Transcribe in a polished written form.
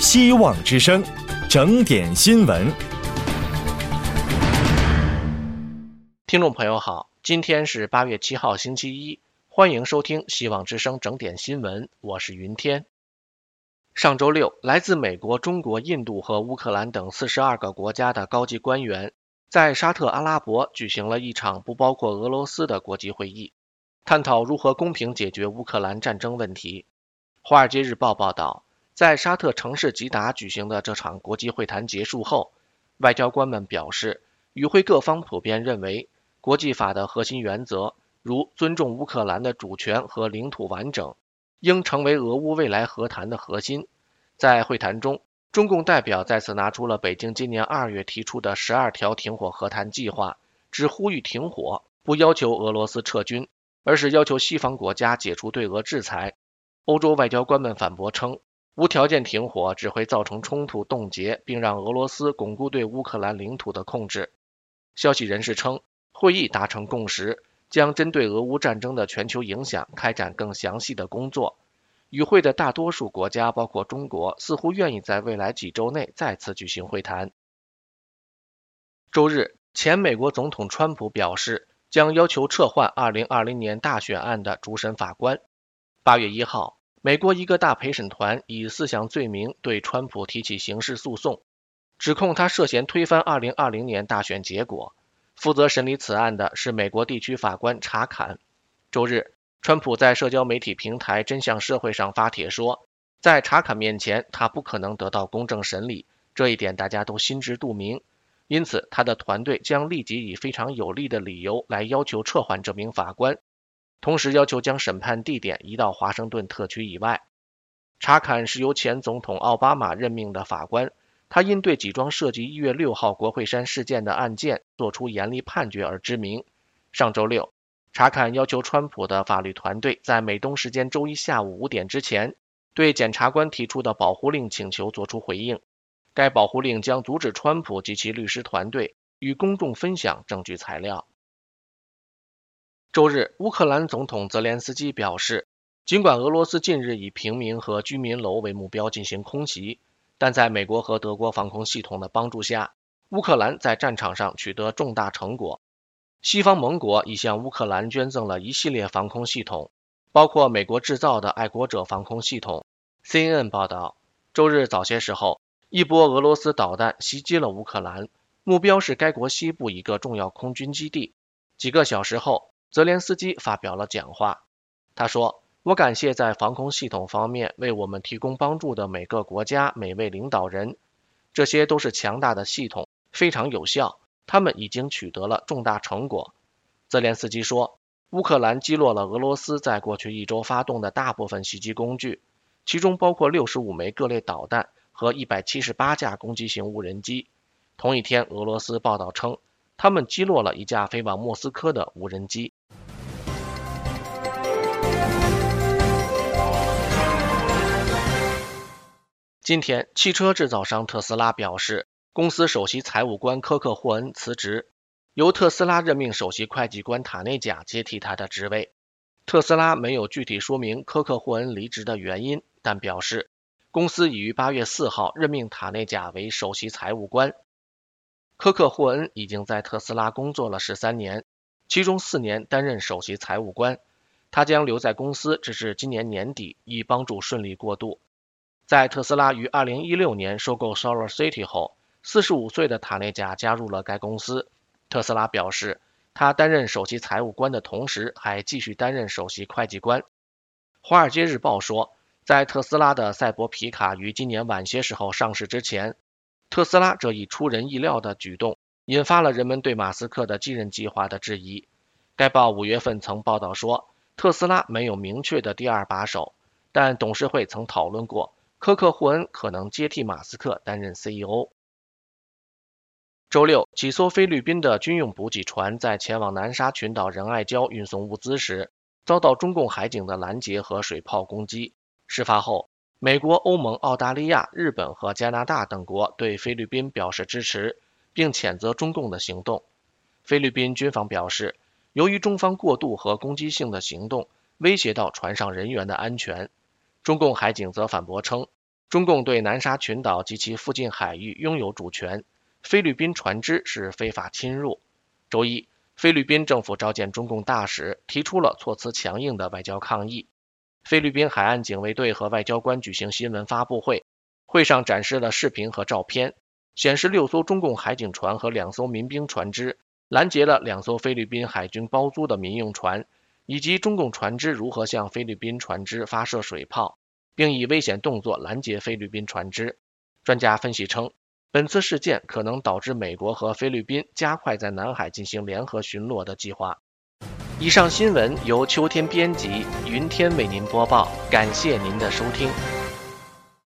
希望之声，整点新闻。 听众朋友好，今天是8月7号星期一，欢迎收听希望之声整点新闻，我是云天。上周六，来自美国、中国、印度和乌克兰等42个国家的高级官员在沙特阿拉伯举行了一场不包括俄罗斯的国际会议，探讨如何公平解决乌克兰战争问题。华尔街日报报道，在沙特城市吉达举行的这场国际会谈结束后，外交官们表示，与会各方普遍认为，国际法的核心原则，如尊重乌克兰的主权和领土完整，应成为俄乌未来和谈的核心。在会谈中，中共代表再次拿出了北京今年2月提出的12条停火和谈计划，只呼吁停火，不要求俄罗斯撤军，而是要求西方国家解除对俄制裁。欧洲外交官们反驳称，无条件停火只会造成冲突冻结，并让俄罗斯巩固对乌克兰领土的控制。消息人士称，会议达成共识，将针对俄乌战争的全球影响开展更详细的工作。与会的大多数国家，包括中国，似乎愿意在未来几周内再次举行会谈。周日，前美国总统川普表示，将要求撤换2020年大选案的主审法官。8月1号，美国一个大陪审团以4项罪名对川普提起刑事诉讼，指控他涉嫌推翻2020年大选结果。负责审理此案的是美国地区法官查坎。周日，川普在社交媒体平台真相社会上发帖说，在查坎面前，他不可能得到公正审理，这一点大家都心知肚明。因此，他的团队将立即以非常有力的理由来要求撤换这名法官，同时要求将审判地点移到华盛顿特区以外。查坎是由前总统奥巴马任命的法官，他因对几桩涉及1月6号国会山事件的案件作出严厉判决而知名。上周六，查坎要求川普的法律团队在美东时间周一下午5点之前，对检察官提出的保护令请求作出回应。该保护令将阻止川普及其律师团队与公众分享证据材料。周日，乌克兰总统泽连斯基表示，尽管俄罗斯近日以平民和居民楼为目标进行空袭，但在美国和德国防空系统的帮助下，乌克兰在战场上取得重大成果。西方盟国已向乌克兰捐赠了一系列防空系统，包括美国制造的爱国者防空系统。CNN 报道，周日早些时候，一波俄罗斯导弹袭击了乌克兰，目标是该国西部一个重要空军基地。几个小时后，泽连斯基发表了讲话。他说，我感谢在防空系统方面为我们提供帮助的每个国家每位领导人，这些都是强大的系统，非常有效，他们已经取得了重大成果。泽连斯基说，乌克兰击落了俄罗斯在过去1周发动的大部分袭击工具，其中包括65枚各类导弹和178架攻击型无人机。同一天，俄罗斯报道称，他们击落了一架飞往莫斯科的无人机。今天，汽车制造商特斯拉表示，公司首席财务官科克霍恩辞职，由特斯拉任命首席会计官塔内贾接替他的职位。特斯拉没有具体说明科克霍恩离职的原因，但表示公司已于8月4号任命塔内贾为首席财务官。科克霍恩已经在特斯拉工作了13年，其中4年担任首席财务官，他将留在公司直至今年年底，以帮助顺利过渡。在特斯拉于2016年收购 SolarCity 后，45岁的塔内贾加入了该公司。特斯拉表示，他担任首席财务官的同时，还继续担任首席会计官。华尔街日报说，在特斯拉的赛博皮卡于今年晚些时候上市之前，特斯拉这一出人意料的举动引发了人们对马斯克的继任计划的质疑。该报5月份曾报道说，特斯拉没有明确的第二把手，但董事会曾讨论过科克霍恩可能接替马斯克担任 CEO。 周六，几艘菲律宾的军用补给船在前往南沙群岛仁爱礁运送物资时，遭到中共海警的拦截和水炮攻击。事发后，美国、欧盟、澳大利亚、日本和加拿大等国对菲律宾表示支持，并谴责中共的行动。菲律宾军方表示，由于中方过度和攻击性的行动威胁到船上人员的安全。中共海警则反驳称， 中共对南沙群岛及其附近海域拥有主权，菲律宾船只是非法侵入。周一，菲律宾政府召见中共大使，提出了措辞强硬的外交抗议。菲律宾海岸警卫队和外交官举行新闻发布会，会上展示了视频和照片，显示6艘中共海警船和2艘民兵船只拦截了2艘菲律宾海军包租的民用船，以及中共船只如何向菲律宾船只发射水炮，并以危险动作拦截菲律宾船只。专家分析称，本次事件可能导致美国和菲律宾加快在南海进行联合巡逻的计划。以上新闻由秋天编辑，云天为您播报，感谢您的收听。